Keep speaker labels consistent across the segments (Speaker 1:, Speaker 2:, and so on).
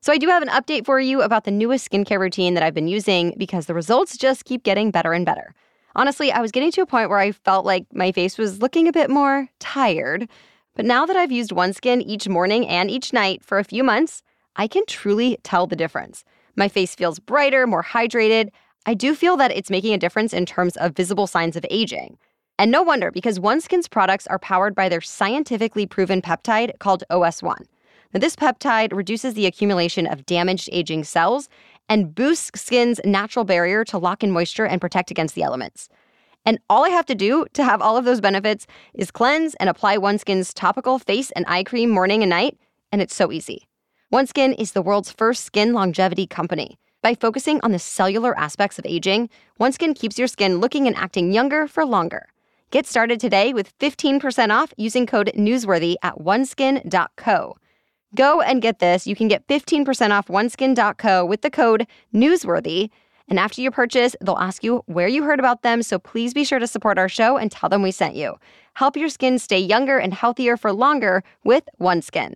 Speaker 1: So I do have an update for you about the newest skincare routine that I've been using because the results just keep getting better and better. Honestly, I was getting to a point where I felt like my face was looking a bit more tired. But now that I've used OneSkin each morning and each night for a few months, I can truly tell the difference. My face feels brighter, more hydrated. I do feel that it's making a difference in terms of visible signs of aging. And no wonder, because OneSkin's products are powered by their scientifically proven peptide called OS1. Now, this peptide reduces the accumulation of damaged aging cells and boosts skin's natural barrier to lock in moisture and protect against the elements. And all I have to do to have all of those benefits is cleanse and apply OneSkin's topical face and eye cream morning and night, and it's so easy. OneSkin is the world's first skin longevity company. By focusing on the cellular aspects of aging, OneSkin keeps your skin looking and acting younger for longer. Get started today with 15% off using code NEWSWORTHY at oneskin.co. Go and get this. You can get 15% off oneskin.co with the code NEWSWORTHY. And after your purchase, they'll ask you where you heard about them, so please be sure to support our show and tell them we sent you. Help your skin stay younger and healthier for longer with OneSkin.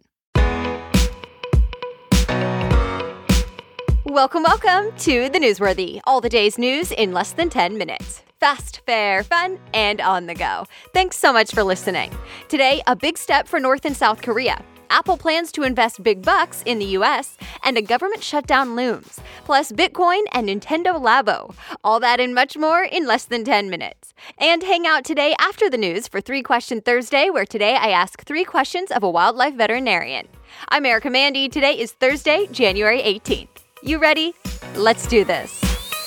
Speaker 1: Welcome to the Newsworthy. All the day's news in less than 10 minutes. Fast, fair, fun, and on the go. Thanks so much for listening. Today, a big step for North and South Korea. Apple plans to invest big bucks in the U.S., and a government shutdown looms. Plus, Bitcoin and Nintendo Labo. All that and much more in less than 10 minutes. And hang out today after the news for 3 Question Thursday, where today I ask 3 questions of a wildlife veterinarian. I'm Erica Mandy. Today is Thursday, January 18th. You ready? Let's do this.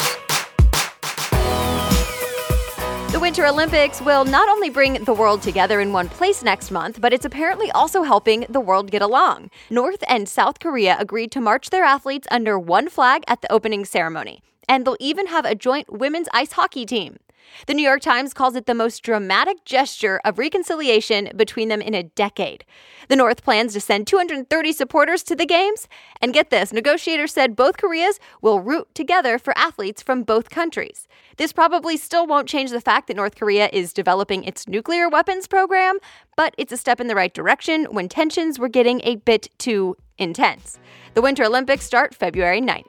Speaker 1: The Winter Olympics will not only bring the world together in one place next month, but it's apparently also helping the world get along. North and South Korea agreed to march their athletes under one flag at the opening ceremony, and they'll even have a joint women's ice hockey team. The New York Times calls it the most dramatic gesture of reconciliation between them in a decade. The North plans to send 230 supporters to the games. And get this, negotiators said both Koreas will root together for athletes from both countries. This probably still won't change the fact that North Korea is developing its nuclear weapons program, but it's a step in the right direction when tensions were getting a bit too intense. The Winter Olympics start February 9th.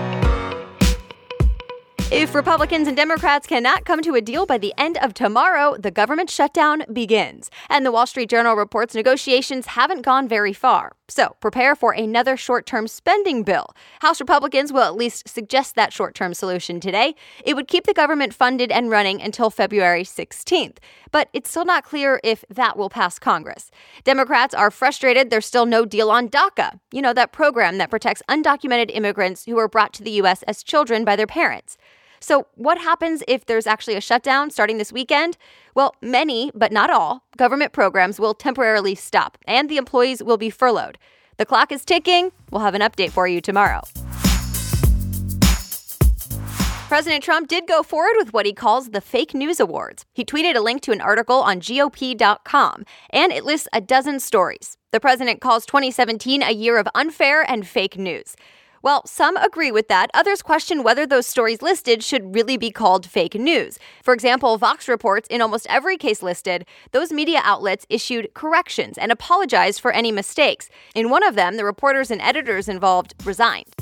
Speaker 1: If Republicans and Democrats cannot come to a deal by the end of tomorrow, the government shutdown begins. And the Wall Street Journal reports negotiations haven't gone very far. So prepare for another short-term spending bill. House Republicans will at least suggest that short-term solution today. It would keep the government funded and running until February 16th. But it's still not clear if that will pass Congress. Democrats are frustrated there's still no deal on DACA. You know, that program that protects undocumented immigrants who were brought to the U.S. as children by their parents. So what happens if there's actually a shutdown starting this weekend? Well, many, but not all, government programs will temporarily stop, and the employees will be furloughed. The clock is ticking. We'll have an update for you tomorrow. President Trump did go forward with what he calls the Fake News Awards. He tweeted a link to an article on GOP.com, and it lists a dozen stories. The president calls 2017 a year of unfair and fake news. Well, some agree with that. Others question whether those stories listed should really be called fake news. For example, Vox reports in almost every case listed, those media outlets issued corrections and apologized for any mistakes. In one of them, the reporters and editors involved resigned.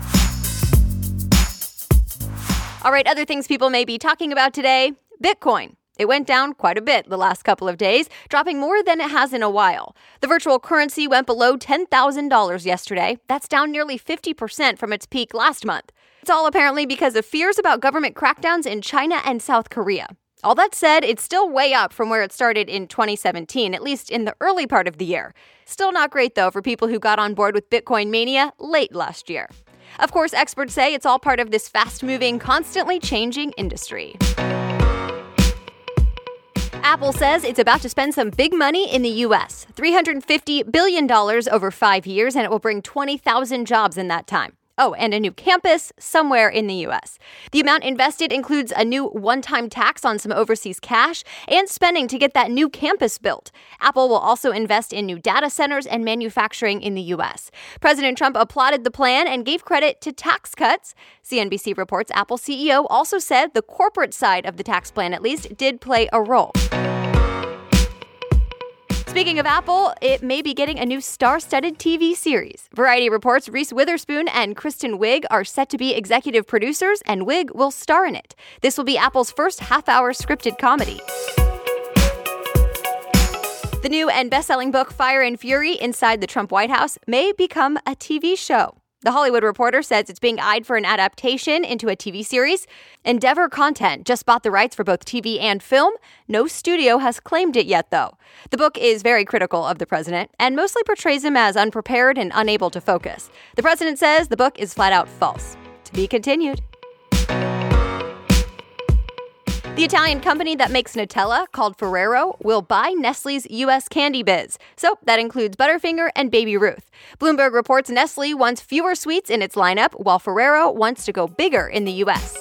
Speaker 1: All right, other things people may be talking about today. Bitcoin. It went down quite a bit the last couple of days, dropping more than it has in a while. The virtual currency went below $10,000 yesterday. That's down nearly 50% from its peak last month. It's all apparently because of fears about government crackdowns in China and South Korea. All that said, it's still way up from where it started in 2017, at least in the early part of the year. Still not great, though, for people who got on board with Bitcoin mania late last year. Of course, experts say it's all part of this fast-moving, constantly changing industry. Apple says it's about to spend some big money in the U.S., $350 billion over 5 years, and it will bring 20,000 jobs in that time. Oh, and a new campus somewhere in the U.S. The amount invested includes a new one-time tax on some overseas cash and spending to get that new campus built. Apple will also invest in new data centers and manufacturing in the U.S. President Trump applauded the plan and gave credit to tax cuts. CNBC reports Apple CEO also said the corporate side of the tax plan, at least, did play a role. Speaking of Apple, it may be getting a new star-studded TV series. Variety reports Reese Witherspoon and Kristen Wiig are set to be executive producers, and Wiig will star in it. This will be Apple's first half-hour scripted comedy. The new and best-selling book Fire and Fury Inside the Trump White House may become a TV show. The Hollywood Reporter says it's being eyed for an adaptation into a TV series. Endeavor Content just bought the rights for both TV and film. No studio has claimed it yet, though. The book is very critical of the president and mostly portrays him as unprepared and unable to focus. The president says the book is flat out false. To be continued. The Italian company that makes Nutella, called Ferrero, will buy Nestle's U.S. candy biz. So that includes Butterfinger and Baby Ruth. Bloomberg reports Nestle wants fewer sweets in its lineup, while Ferrero wants to go bigger in the U.S.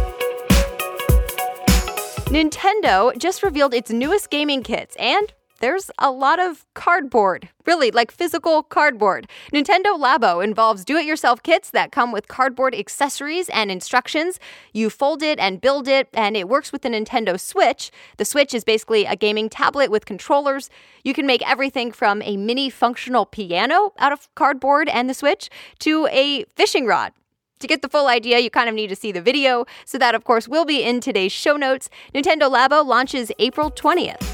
Speaker 1: Nintendo just revealed its newest gaming kits, and there's a lot of cardboard. Really, like physical cardboard. Nintendo Labo involves do-it-yourself kits that come with cardboard accessories and instructions. You fold it and build it, and it works with the Nintendo Switch. The Switch is basically a gaming tablet with controllers. You can make everything from a mini functional piano out of cardboard and the Switch to a fishing rod. To get the full idea, you kind of need to see the video. So that, of course, will be in today's show notes. Nintendo Labo launches April 20th.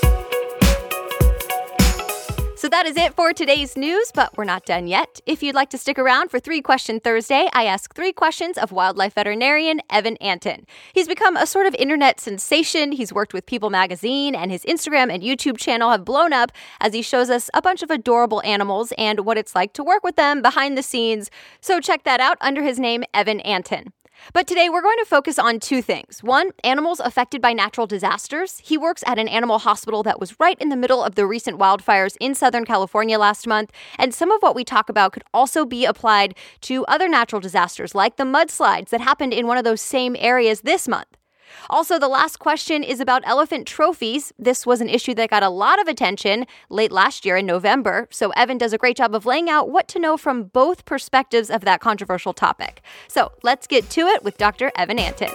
Speaker 1: So that is it for today's news, but we're not done yet. If you'd like to stick around for 3 Question Thursday, I ask 3 questions of wildlife veterinarian Evan Antin. He's become a sort of internet sensation. He's worked with People magazine, and his Instagram and YouTube channel have blown up as he shows us a bunch of adorable animals and what it's like to work with them behind the scenes. So check that out under his name, Evan Antin. But today we're going to focus on 2 things. 1, animals affected by natural disasters. He works at an animal hospital that was right in the middle of the recent wildfires in Southern California last month. And some of what we talk about could also be applied to other natural disasters, like the mudslides that happened in one of those same areas this month. Also, the last question is about elephant trophies. This was an issue that got a lot of attention late last year in November, so Evan does a great job of laying out what to know from both perspectives of that controversial topic. So let's get to it with Dr. Evan Antin.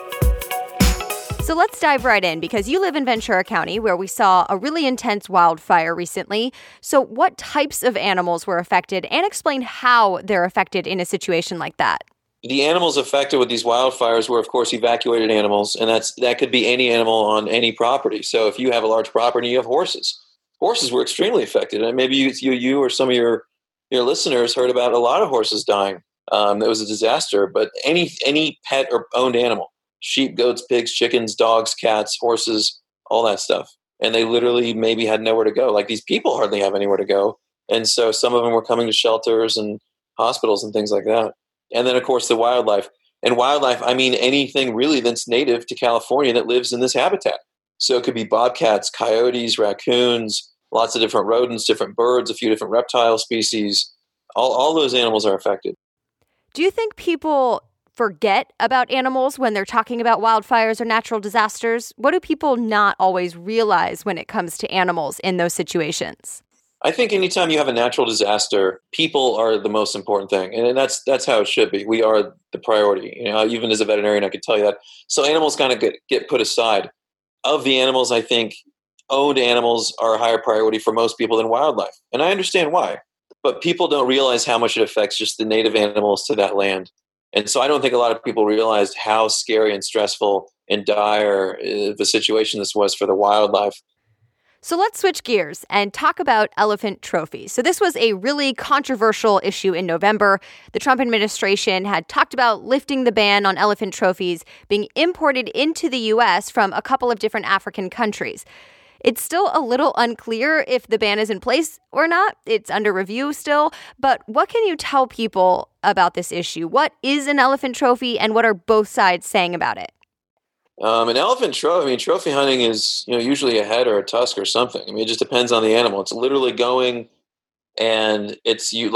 Speaker 1: So let's dive right in, because you live in Ventura County, where we saw a really intense wildfire recently. So what types of animals were affected, and explain how they're affected in a situation like that?
Speaker 2: The animals affected with these wildfires were, of course, evacuated animals, and that could be any animal on any property. So if you have a large property, you have horses. Horses were extremely affected, and maybe you or some of your listeners heard about a lot of horses dying. It was a disaster. But any pet or owned animal, sheep, goats, pigs, chickens, dogs, cats, horses, all that stuff, and they literally maybe had nowhere to go. Like, these people hardly have anywhere to go, and so some of them were coming to shelters and hospitals and things like that. And then, of course, the wildlife. And wildlife, I mean anything really that's native to California that lives in this habitat. So it could be bobcats, coyotes, raccoons, lots of different rodents, different birds, a few different reptile species. All those animals are affected.
Speaker 1: Do you think people forget about animals when they're talking about wildfires or natural disasters? What do people not always realize when it comes to animals in those situations?
Speaker 2: I think anytime you have a natural disaster, people are the most important thing. And that's how it should be. We are the priority. Even as a veterinarian, I can tell you that. So animals kind of get put aside. Of the animals, I think owned animals are a higher priority for most people than wildlife. And I understand why. But people don't realize how much it affects just the native animals to that land. And so I don't think a lot of people realized how scary and stressful and dire the situation this was for the wildlife.
Speaker 1: So let's switch gears and talk about elephant trophies. So this was a really controversial issue in November. The Trump administration had talked about lifting the ban on elephant trophies being imported into the U.S. from a couple of different African countries. It's still a little unclear if the ban is in place or not. It's under review still. But what can you tell people about this issue? What is an elephant trophy, and what are both sides saying about it?
Speaker 2: An elephant trophy, trophy hunting is usually a head or a tusk or something. It just depends on the animal. It's literally going, and it's you're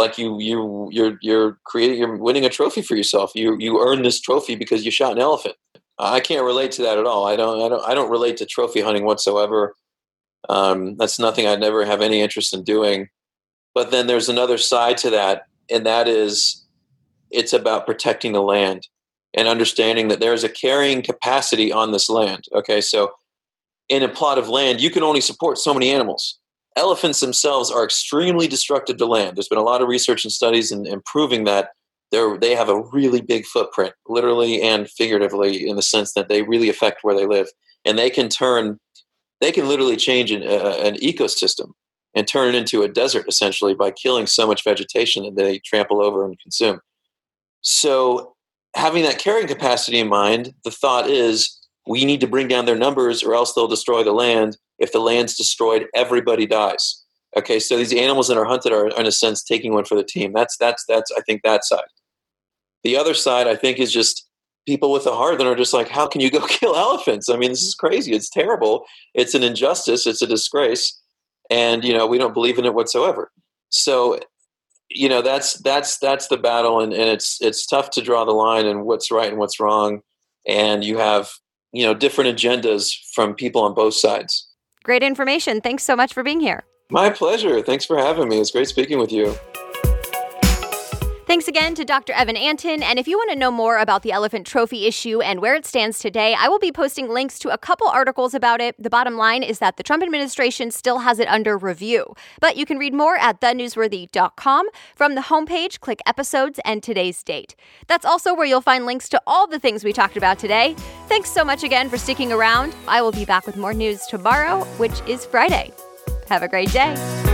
Speaker 2: winning a trophy for yourself. You earn this trophy because you shot an elephant. I can't relate to that at all. I don't relate to trophy hunting whatsoever. That's nothing I'd never have any interest in doing. But then there's another side to that, and that is it's about protecting the land and understanding that there is a carrying capacity on this land. Okay, so in a plot of land, you can only support so many animals. elephants themselves are extremely destructive to land. There's been a lot of research and studies in proving that they have a really big footprint, literally and figuratively, in the sense that they really affect where they live. And they can literally change an ecosystem and turn it into a desert, essentially, by killing so much vegetation that they trample over and consume. So having that carrying capacity in mind, the thought is we need to bring down their numbers or else they'll destroy the land. If the land's destroyed, everybody dies. Okay, so these animals that are hunted are, in a sense, taking one for the team. That's I think, that side. The other side, I think, is just people with a heart that are just like, how can you go kill elephants? I mean, this is crazy. It's terrible. It's an injustice. It's a disgrace. And, we don't believe in it whatsoever. So, that's the battle. And it's tough to draw the line and what's right and what's wrong. And you have, different agendas from people on both sides.
Speaker 1: Great information. Thanks so much for being here.
Speaker 2: My pleasure. Thanks for having me. It's great speaking with you.
Speaker 1: Thanks again to Dr. Evan Antin. And if you want to know more about the elephant trophy issue and where it stands today, I will be posting links to a couple articles about it. The bottom line is that the Trump administration still has it under review. But you can read more at thenewsworthy.com. From the homepage, click episodes and today's date. That's also where you'll find links to all the things we talked about today. Thanks so much again for sticking around. I will be back with more news tomorrow, which is Friday. Have a great day.